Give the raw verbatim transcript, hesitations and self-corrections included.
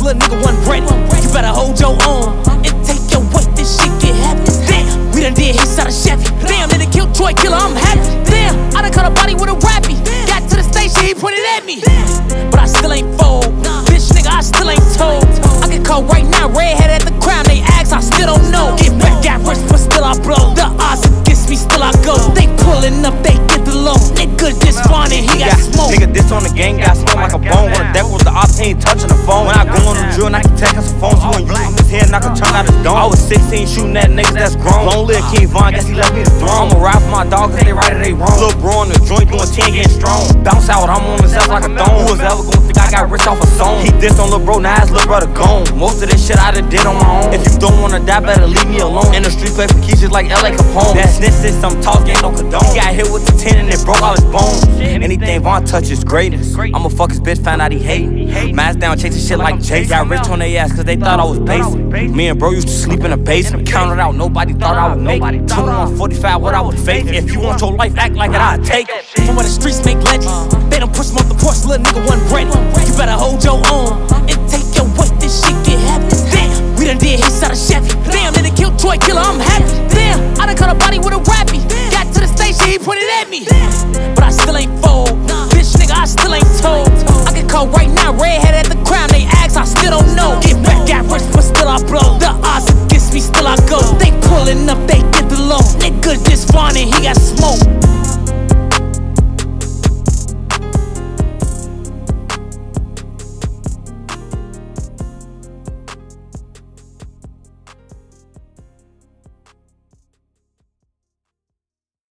little nigga wasn't ready. You better hold your own and take your weight, this shit get heavy. Damn, we done did hits out of Chevy. Damn, then they killed Troy Killer, I'm happy. Damn, I done caught a body with a rappy. Got to the station, he pointed at me. But I still ain't fold. Bitch nigga, I still ain't told. I get caught right now, redhead at the crown. They ask, I still don't know. Get back, got rich, but still I blow. The odds against me, still I go. They pulling up, they get the low. Nigga just fawning, he got smoke. Nigga, this on the gang, got smoke like a bone. When the devil was the ops, he ain't touching the phone. When I go on the drill, and I can take us some phones. You and you his head, knock a chunk out his dome. I was sixteen, shooting at niggas that's grown. Long live King Von, guess he left me the throne. I'ma ride for my dog, cause they right or they wrong. Lil' bro on the joint, doing ten, getting strong. Bounce out, I'm on himself like a thong. Who was ever gonna think I got rich off a song? He dissed on Lil' bro, now his Lil' brother gone. Most of this shit I done did on my own. If you don't wanna die, better leave me alone. In the street, play for keys just like L A Capone. That snitch said some talk, ain't no condone. He got hit with the ten and it broke all his bones. Anything Von touch is greatness. I'ma fuck his bitch, found out he hate. Mask down, chasing shit like Chase. Got rich on their ass cause they thought I was basic. Me and bro used to sleep in the basement. Counted out, nobody thought I would make it. Told him on forty-five what I would fake. If you want your life, act like it, I'll take it. From where the streets make legends, they done push him off the porch, little nigga wasn't ready. You better hold your own and take your weight, this shit get heavy. Damn, we done did hits out of Chevy. Damn, then they killed Troy Killer, I'm happy. Damn, I done caught a body with a rappy. Got to the station, he pointed at me. But I still ain't fold. Bitch nigga, I still ain't told. I get caught right now.